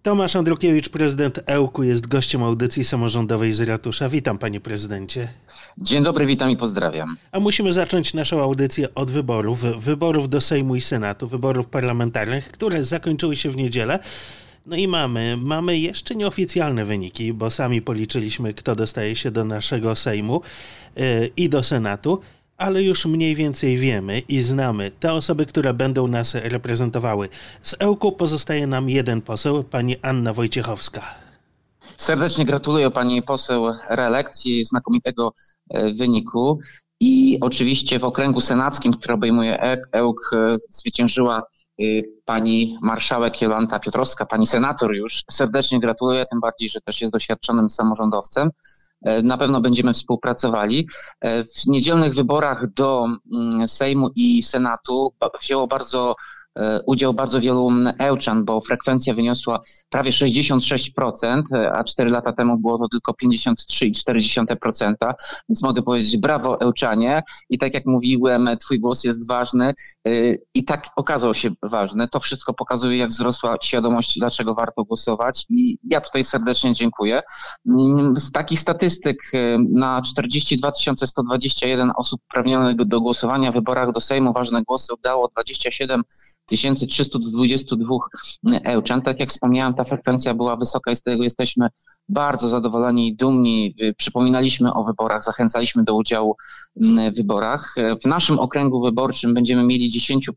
Tomasz Andrukiewicz, prezydent Ełku, jest gościem audycji samorządowej z ratusza. Witam, panie prezydencie. Dzień dobry, witam i pozdrawiam. A musimy zacząć naszą audycję od wyborów do Sejmu i Senatu, wyborów parlamentarnych, które zakończyły się w niedzielę. No i mamy jeszcze nieoficjalne wyniki, bo sami policzyliśmy, kto dostaje się do naszego Sejmu i do Senatu, ale już mniej więcej wiemy i znamy te osoby, które będą nas reprezentowały. Z Ełku pozostaje nam jeden poseł, pani Anna Wojciechowska. Serdecznie gratuluję pani poseł reelekcji, znakomitego wyniku i oczywiście w okręgu senackim, który obejmuje Ełk, zwyciężyła pani marszałek Jolanta Piotrowska, pani senator już. Serdecznie gratuluję, tym bardziej, że też jest doświadczonym samorządowcem. Na pewno będziemy współpracowali. W niedzielnych wyborach do Sejmu i Senatu wzięło udział bardzo wielu Ełczan, bo frekwencja wyniosła prawie 66%, a 4 lata temu było to tylko 53,4%, więc mogę powiedzieć brawo Ełczanie i tak jak mówiłem, twój głos jest ważny i tak okazał się ważny. To wszystko pokazuje, jak wzrosła świadomość, dlaczego warto głosować i ja tutaj serdecznie dziękuję. Z takich statystyk na 42 121 osób uprawnionych do głosowania w wyborach do Sejmu ważne głosy oddało 27 322 Ełczan. Tak jak wspomniałem, ta frekwencja była wysoka i z tego jesteśmy bardzo zadowoleni i dumni. Przypominaliśmy o wyborach, zachęcaliśmy do udziału w wyborach. W naszym okręgu wyborczym będziemy mieli 10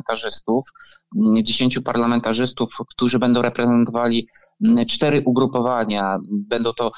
parlamentarzystów, którzy będą reprezentowali 4 ugrupowania. Będą to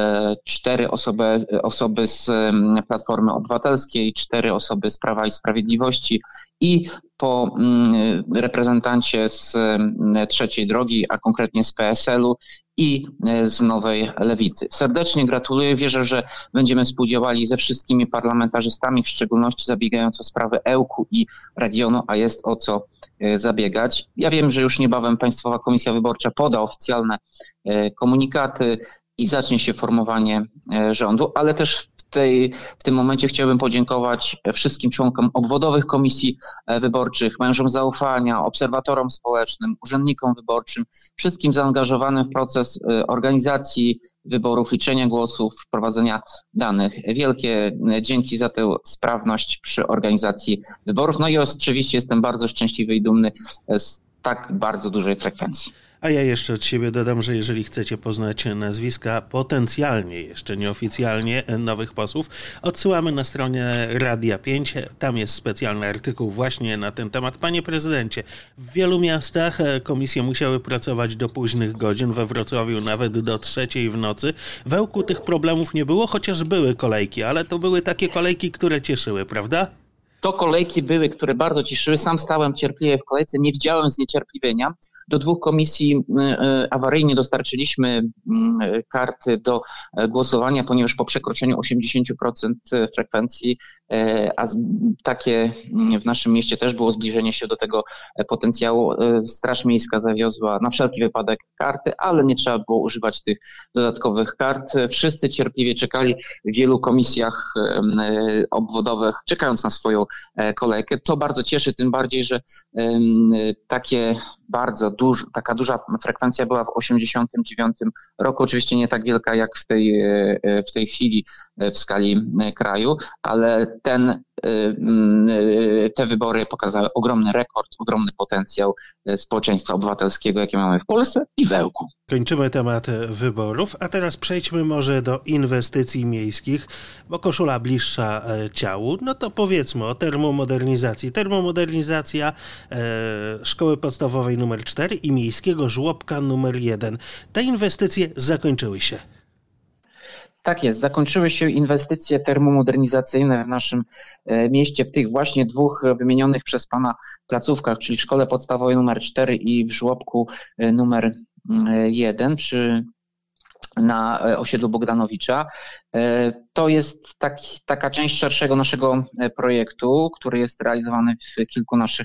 4 osoby z Platformy Obywatelskiej, 4 osoby z Prawa i Sprawiedliwości i po reprezentancie z Trzeciej Drogi, a konkretnie z PSL-u i z Nowej Lewicy. Serdecznie gratuluję. Wierzę, że będziemy współdziałali ze wszystkimi parlamentarzystami, w szczególności zabiegając o sprawy Ełku i regionu, a jest o co zabiegać. Ja wiem, że już niebawem Państwowa Komisja Wyborcza poda oficjalne komunikaty i zacznie się formowanie rządu, ale też w tym momencie chciałbym podziękować wszystkim członkom obwodowych komisji wyborczych, mężom zaufania, obserwatorom społecznym, urzędnikom wyborczym, wszystkim zaangażowanym w proces organizacji wyborów, liczenia głosów, wprowadzenia danych. Wielkie dzięki za tę sprawność przy organizacji wyborów. No i oczywiście jestem bardzo szczęśliwy i dumny z tak bardzo dużej frekwencji. A ja jeszcze od siebie dodam, że jeżeli chcecie poznać nazwiska potencjalnie, jeszcze nieoficjalnie nowych posłów, odsyłamy na stronę Radia 5. Tam jest specjalny artykuł właśnie na ten temat. Panie prezydencie, w wielu miastach komisje musiały pracować do późnych godzin, we Wrocławiu nawet do 3 w nocy. W Ełku tych problemów nie było, chociaż były kolejki, ale to były takie kolejki, które cieszyły, prawda? To kolejki były, które bardzo cieszyły. Sam stałem cierpliwie w kolejce, nie widziałem zniecierpliwienia. Do 2 komisji awaryjnie dostarczyliśmy karty do głosowania, ponieważ po przekroczeniu 80% frekwencji, a takie w naszym mieście też było zbliżenie się do tego potencjału, Straż Miejska zawiozła na wszelki wypadek karty, ale nie trzeba było używać tych dodatkowych kart. Wszyscy cierpliwie czekali w wielu komisjach obwodowych, czekając na swoją kolejkę. To bardzo cieszy, tym bardziej, że taka duża frekwencja była w 1989 roku. Oczywiście nie tak wielka jak w tej chwili w skali kraju, ale te wybory pokazały ogromny rekord, ogromny potencjał społeczeństwa obywatelskiego, jakie mamy w Polsce i w Ełku. Kończymy temat wyborów, a teraz przejdźmy może do inwestycji miejskich, bo koszula bliższa ciału. No to powiedzmy o termomodernizacji. Termomodernizacja szkoły podstawowej nr 4 i miejskiego żłobka nr 1. Te inwestycje zakończyły się. Tak jest, zakończyły się inwestycje termomodernizacyjne w naszym mieście w tych właśnie 2 wymienionych przez pana placówkach, czyli w szkole podstawowej nr 4 i w żłobku nr 1 na osiedlu Bogdanowicza. To jest taka część szerszego naszego projektu, który jest realizowany w kilku naszych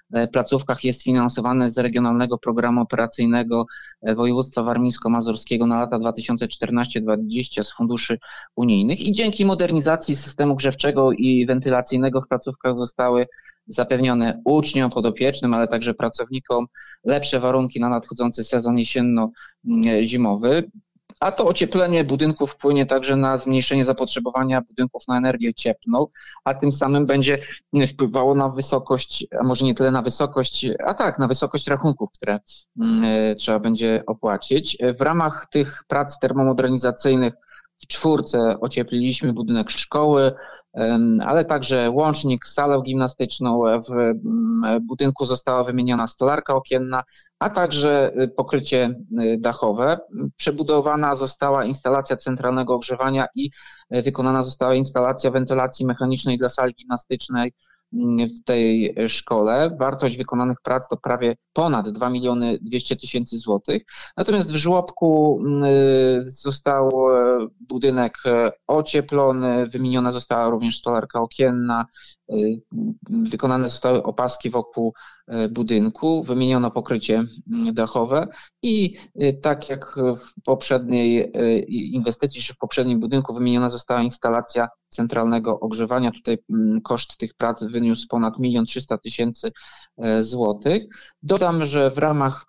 placówkach jest finansowane z Regionalnego Programu Operacyjnego Województwa Warmińsko-Mazurskiego na lata 2014-2020 z funduszy unijnych i dzięki modernizacji systemu grzewczego i wentylacyjnego w placówkach zostały zapewnione uczniom, podopiecznym, ale także pracownikom lepsze warunki na nadchodzący sezon jesienno-zimowy. A to ocieplenie budynków wpłynie także na zmniejszenie zapotrzebowania budynków na energię cieplną, a tym samym będzie wpływało na wysokość, a może nie tyle na wysokość, na wysokość rachunków, które trzeba będzie opłacić. W ramach tych prac termomodernizacyjnych w 4 ociepliliśmy budynek szkoły, ale także łącznik, salę gimnastyczną. W budynku została wymieniona stolarka okienna, a także pokrycie dachowe. Przebudowana została instalacja centralnego ogrzewania i wykonana została instalacja wentylacji mechanicznej dla sali gimnastycznej w tej szkole. Wartość wykonanych prac to prawie ponad 2 200 000 złotych. Natomiast w żłobku został budynek ocieplony, wymieniona została również stolarka okienna, wykonane zostały opaski wokół budynku, wymieniono pokrycie dachowe i tak jak w poprzedniej inwestycji, czy w poprzednim budynku wymieniona została instalacja centralnego ogrzewania. Tutaj koszt tych prac wyniósł ponad 1 300 000 złotych. Dodam, że w ramach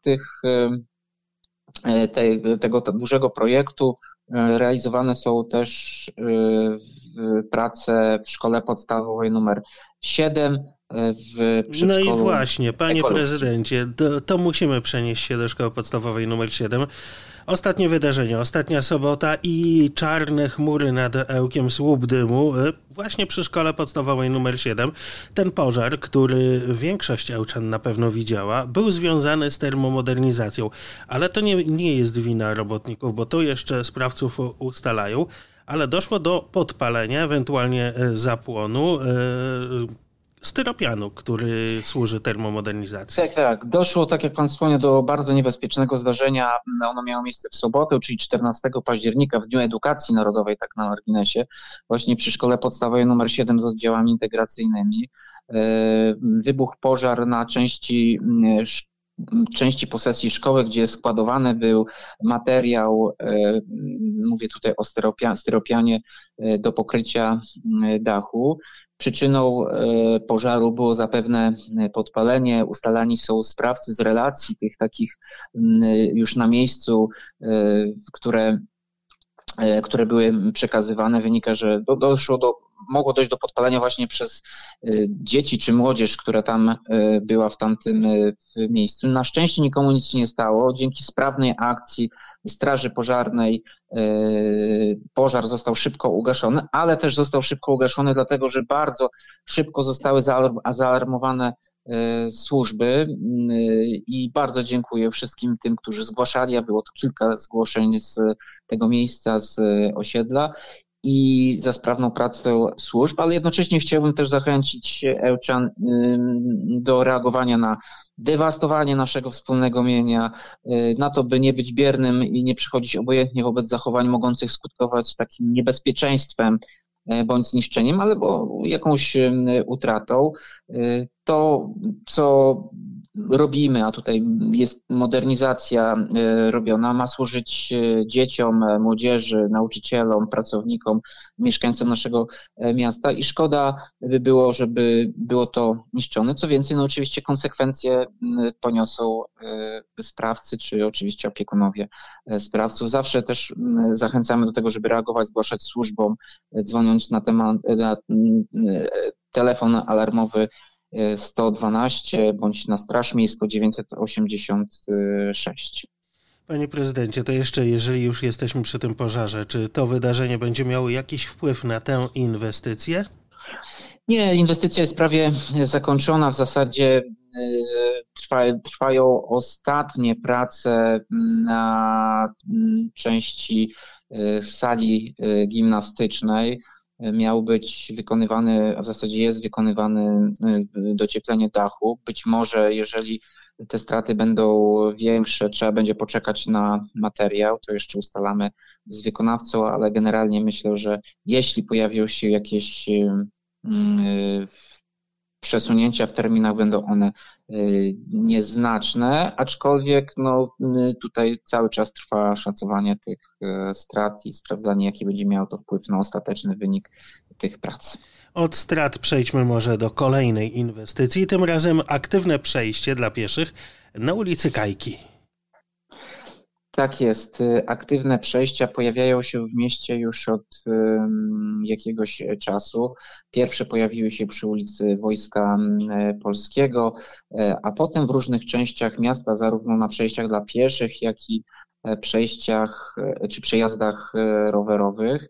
tego dużego projektu realizowane są też prace w szkole podstawowej numer 7, w przedszkolu. No i właśnie, panie prezydencie, to musimy przenieść się do szkoły podstawowej numer 7. Ostatnie wydarzenie, ostatnia sobota i czarne chmury nad Ełkiem, słup dymu, właśnie przy szkole podstawowej numer 7. Ten pożar, który większość ełczan na pewno widziała, był związany z termomodernizacją, ale to nie jest wina robotników, bo to jeszcze sprawców ustalają, ale doszło do podpalenia, ewentualnie zapłonu styropianu, który służy termomodernizacji. Tak. Doszło, tak jak pan wspomniał, do bardzo niebezpiecznego zdarzenia. Ono miało miejsce w sobotę, czyli 14 października, w Dniu Edukacji Narodowej, tak na marginesie, właśnie przy szkole podstawowej nr 7 z oddziałami integracyjnymi. Wybuchł pożar na części posesji szkoły, gdzie składowany był materiał, mówię tutaj o styropianie do pokrycia dachu. Przyczyną pożaru było zapewne podpalenie. Ustalani są sprawcy z relacji tych takich już na miejscu, które były przekazywane. Wynika, że mogło dojść do podpalenia właśnie przez dzieci czy młodzież, która tam była w tamtym miejscu. Na szczęście nikomu nic się nie stało. Dzięki sprawnej akcji Straży Pożarnej pożar został szybko ugaszony, ale też został szybko ugaszony dlatego, że bardzo szybko zostały zaalarmowane służby i bardzo dziękuję wszystkim tym, którzy zgłaszali, a było to kilka zgłoszeń z tego miejsca, z osiedla, i za sprawną pracę służb, ale jednocześnie chciałbym też zachęcić ełczan do reagowania na dewastowanie naszego wspólnego mienia, na to, by nie być biernym i nie przychodzić obojętnie wobec zachowań mogących skutkować takim niebezpieczeństwem bądź zniszczeniem, albo jakąś utratą. To, co robimy, a tutaj jest modernizacja robiona, ma służyć dzieciom, młodzieży, nauczycielom, pracownikom, mieszkańcom naszego miasta i szkoda by było, żeby było to niszczone. Co więcej, no oczywiście konsekwencje poniosą sprawcy, czy oczywiście opiekunowie sprawców. Zawsze też zachęcamy do tego, żeby reagować, zgłaszać służbom, dzwoniąc na telefon alarmowy 112 bądź na Straż Miejską 986. Panie prezydencie, to jeszcze, jeżeli już jesteśmy przy tym pożarze, czy to wydarzenie będzie miało jakiś wpływ na tę inwestycję? Nie, inwestycja jest prawie zakończona. W zasadzie trwają ostatnie prace na części sali gimnastycznej. Miał być wykonywany, a w zasadzie jest wykonywany docieplenie dachu. Być może, jeżeli te straty będą większe, trzeba będzie poczekać na materiał, to jeszcze ustalamy z wykonawcą, ale generalnie myślę, że jeśli pojawią się jakieś przesunięcia w terminach będą one nieznaczne, aczkolwiek tutaj cały czas trwa szacowanie tych strat i sprawdzanie, jaki będzie miało to wpływ na ostateczny wynik tych prac. Od strat przejdźmy może do kolejnej inwestycji, tym razem aktywne przejście dla pieszych na ulicy Kajki. Tak jest. Aktywne przejścia pojawiają się w mieście już od jakiegoś czasu. Pierwsze pojawiły się przy ulicy Wojska Polskiego, a potem w różnych częściach miasta, zarówno na przejściach dla pieszych, jak i przejściach czy przejazdach rowerowych.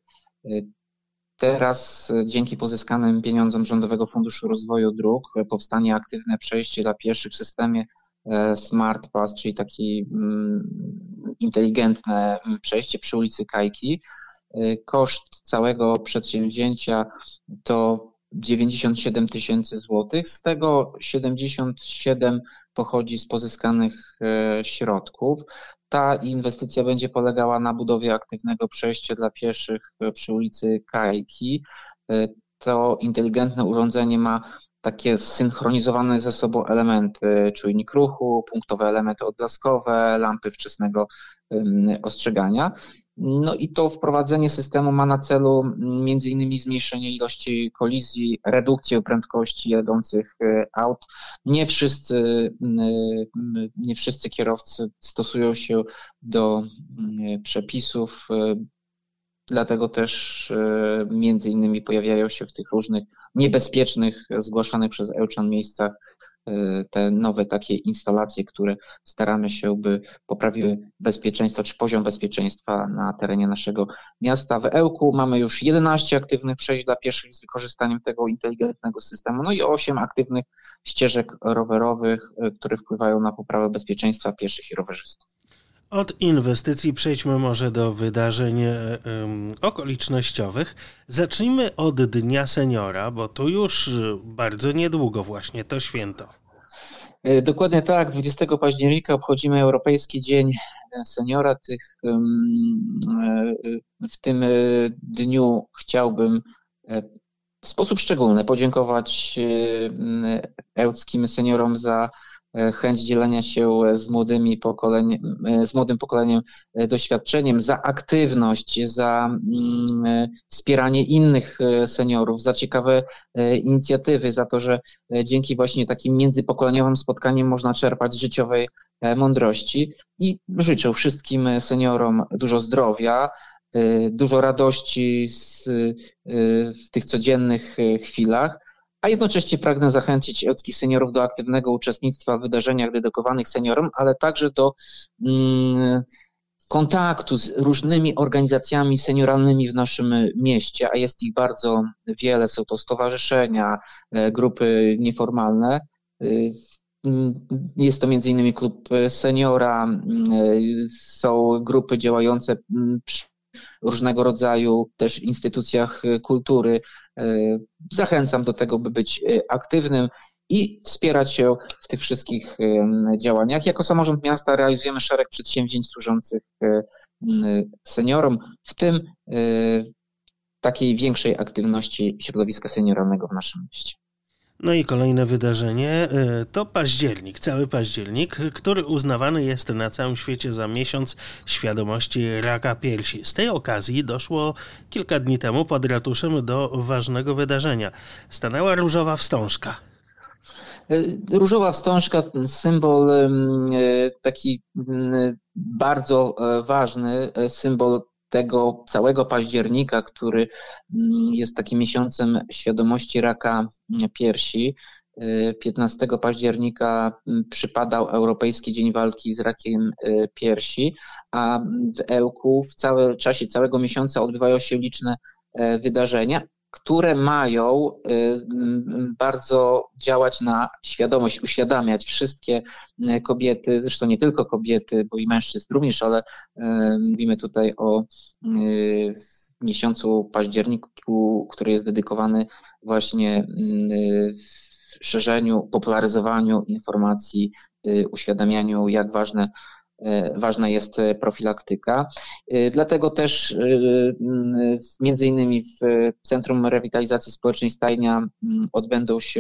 Teraz dzięki pozyskanym pieniądzom Rządowego Funduszu Rozwoju Dróg powstanie aktywne przejście dla pieszych w systemie Smart Pass, czyli takie inteligentne przejście przy ulicy Kajki. Koszt całego przedsięwzięcia to 97 000 złotych, z tego 77 pochodzi z pozyskanych środków. Ta inwestycja będzie polegała na budowie aktywnego przejścia dla pieszych przy ulicy Kajki. To inteligentne urządzenie ma takie zsynchronizowane ze sobą elementy, czujnik ruchu, punktowe elementy odblaskowe, lampy wczesnego ostrzegania. No i to wprowadzenie systemu ma na celu m.in. zmniejszenie ilości kolizji, redukcję prędkości jadących aut. Nie wszyscy kierowcy stosują się do przepisów, dlatego też między innymi pojawiają się w tych różnych niebezpiecznych, zgłaszanych przez Ełczan miejscach te nowe takie instalacje, które staramy się, by poprawiły bezpieczeństwo czy poziom bezpieczeństwa na terenie naszego miasta. W Ełku mamy już 11 aktywnych przejść dla pieszych z wykorzystaniem tego inteligentnego systemu, no i 8 aktywnych ścieżek rowerowych, które wpływają na poprawę bezpieczeństwa pieszych i rowerzystów. Od inwestycji przejdźmy może do wydarzeń okolicznościowych. Zacznijmy od Dnia Seniora, bo tu już bardzo niedługo właśnie to święto. Dokładnie tak, 20 października obchodzimy Europejski Dzień Seniora. W tym dniu chciałbym w sposób szczególny podziękować ełckim seniorom za chęć dzielenia się z młodym pokoleniem doświadczeniem, za aktywność, za wspieranie innych seniorów, za ciekawe inicjatywy, za to, że dzięki właśnie takim międzypokoleniowym spotkaniom można czerpać życiowej mądrości. I życzę wszystkim seniorom dużo zdrowia, dużo radości w tych codziennych chwilach, a jednocześnie pragnę zachęcić ełckich seniorów do aktywnego uczestnictwa w wydarzeniach dedykowanych seniorom, ale także do kontaktu z różnymi organizacjami senioralnymi w naszym mieście, a jest ich bardzo wiele. Są to stowarzyszenia, grupy nieformalne. Jest to m.in. Klub Seniora, są grupy działające przy różnego rodzaju też instytucjach kultury. Zachęcam do tego, by być aktywnym i wspierać się w tych wszystkich działaniach. Jako samorząd miasta realizujemy szereg przedsięwzięć służących seniorom, w tym takiej większej aktywności środowiska senioralnego w naszym mieście. No i kolejne wydarzenie to październik, cały październik, który uznawany jest na całym świecie za miesiąc świadomości raka piersi. Z tej okazji doszło kilka dni temu pod ratuszem do ważnego wydarzenia. Stanęła różowa wstążka. Różowa wstążka, symbol taki bardzo ważny, symbol tego całego października, który jest takim miesiącem świadomości raka piersi. 15 października przypadał Europejski Dzień Walki z Rakiem Piersi, a w Ełku w czasie całego miesiąca odbywają się liczne wydarzenia, które mają bardzo działać na świadomość, uświadamiać wszystkie kobiety, zresztą nie tylko kobiety, bo i mężczyzn również, ale mówimy tutaj o miesiącu październiku, który jest dedykowany właśnie szerzeniu, popularyzowaniu informacji, uświadamianiu, jak ważna jest profilaktyka. Dlatego też między innymi w Centrum Rewitalizacji Społecznej Stajnia odbędą się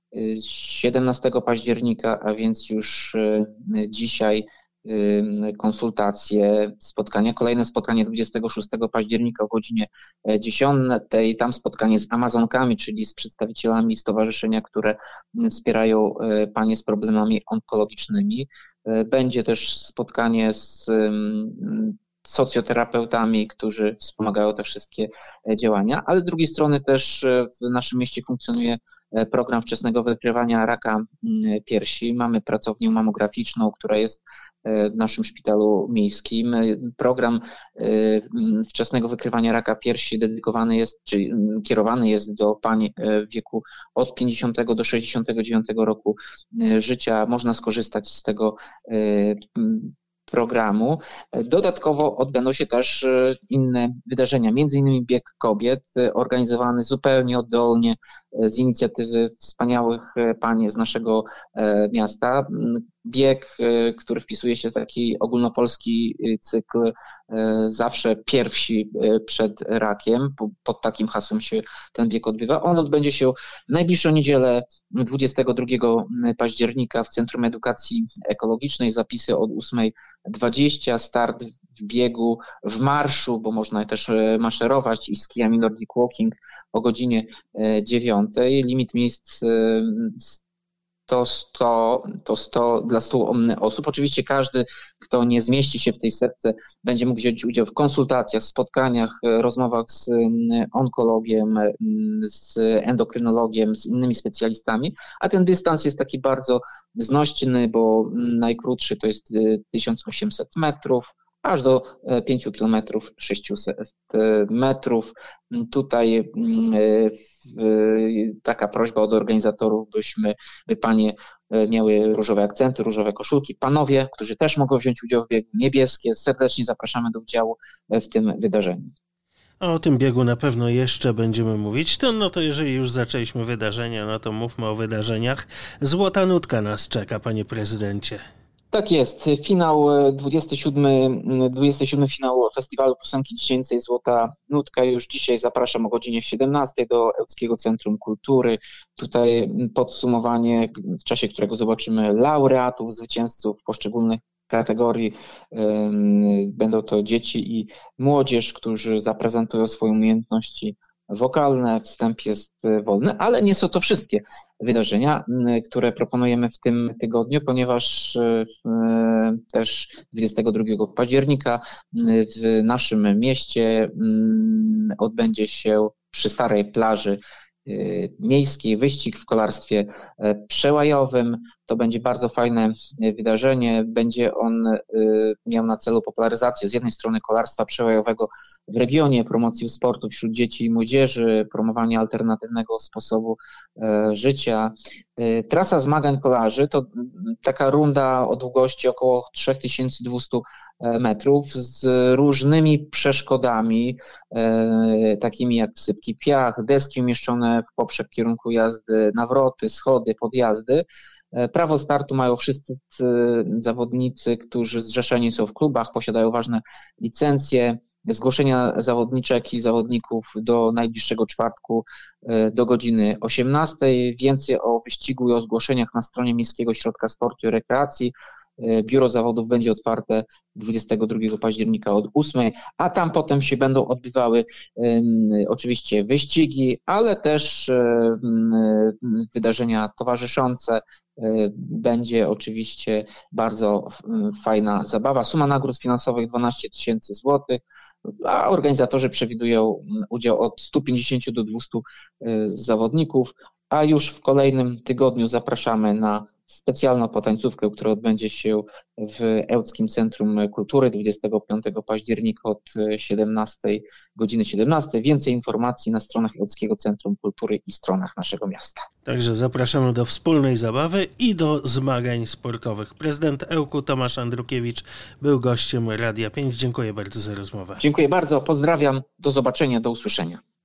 17 października, a więc już dzisiaj konsultacje, spotkania. Kolejne spotkanie 26 października o godzinie 10. Tam spotkanie z Amazonkami, czyli z przedstawicielami stowarzyszenia, które wspierają panie z problemami onkologicznymi. Będzie też spotkanie z socjoterapeutami, którzy wspomagają te wszystkie działania, ale z drugiej strony też w naszym mieście funkcjonuje program wczesnego wykrywania raka piersi. Mamy pracownię mamograficzną, która jest w naszym szpitalu miejskim. Program wczesnego wykrywania raka piersi dedykowany jest, czy kierowany jest do pań w wieku od 50 do 69 roku życia. Można skorzystać z tego programu. Dodatkowo odbędą się też inne wydarzenia, między innymi Bieg Kobiet, organizowany zupełnie oddolnie z inicjatywy wspaniałych pań z naszego miasta. Bieg, który wpisuje się w taki ogólnopolski cykl zawsze pierwsi przed rakiem. Pod takim hasłem się ten bieg odbywa. On odbędzie się w najbliższą niedzielę 22 października w Centrum Edukacji Ekologicznej. Zapisy od 8:20, start w biegu, w marszu, bo można też maszerować i z kijami Nordic Walking o godzinie 9. Limit miejsc to 100 dla 100 osób. Oczywiście każdy, kto nie zmieści się w tej setce, będzie mógł wziąć udział w konsultacjach, spotkaniach, rozmowach z onkologiem, z endokrynologiem, z innymi specjalistami, a ten dystans jest taki bardzo znośny, bo najkrótszy to jest 1800 metrów, aż do 5 km 600 metrów. Tutaj taka prośba od organizatorów, by panie miały różowe akcenty, różowe koszulki. Panowie, którzy też mogą wziąć udział w biegu, niebieskie, serdecznie zapraszamy do udziału w tym wydarzeniu. A o tym biegu na pewno jeszcze będziemy mówić. To jeżeli już zaczęliśmy wydarzenia, no to mówmy o wydarzeniach. Złota nutka nas czeka, panie prezydencie. Tak jest. Finał 27 finał Festiwalu Piosenki Dziecięcej Złota Nutka. Już dzisiaj zapraszam o godzinie 17 do Ełckiego Centrum Kultury. Tutaj podsumowanie, w czasie którego zobaczymy laureatów, zwycięzców poszczególnych kategorii. Będą to dzieci i młodzież, którzy zaprezentują swoje umiejętności wokalne. Wstęp jest wolny, ale nie są to wszystkie wydarzenia, które proponujemy w tym tygodniu, ponieważ też 22 października w naszym mieście odbędzie się przy Starej Plaży miejskiej wyścig w kolarstwie przełajowym. To będzie bardzo fajne wydarzenie. Będzie on miał na celu popularyzację z jednej strony kolarstwa przełajowego w regionie, promocję sportu wśród dzieci i młodzieży, promowanie alternatywnego sposobu życia. Trasa zmagań kolarzy to taka runda o długości około 3200 metrów z różnymi przeszkodami, takimi jak sypki piach, deski umieszczone w poprzek w kierunku jazdy, nawroty, schody, podjazdy. Prawo startu mają wszyscy zawodnicy, którzy zrzeszeni są w klubach, posiadają ważne licencje. Zgłoszenia zawodniczek i zawodników do najbliższego czwartku do godziny 18. Więcej o wyścigu i o zgłoszeniach na stronie Miejskiego Ośrodka Sportu i Rekreacji. Biuro zawodów będzie otwarte 22 października od 8, a tam potem się będą odbywały oczywiście wyścigi, ale też wydarzenia towarzyszące. Będzie oczywiście bardzo fajna zabawa. Suma nagród finansowych 12 000 złotych, a organizatorzy przewidują udział od 150 do 200 zawodników, a już w kolejnym tygodniu zapraszamy na specjalną potańcówkę, która odbędzie się w Ełckim Centrum Kultury 25 października od 17:00. Więcej informacji na stronach Ełckiego Centrum Kultury i stronach naszego miasta. Także zapraszamy do wspólnej zabawy i do zmagań sportowych. Prezydent Ełku Tomasz Andrukiewicz był gościem Radia 5. Dziękuję bardzo za rozmowę. Dziękuję bardzo, pozdrawiam, do zobaczenia, do usłyszenia.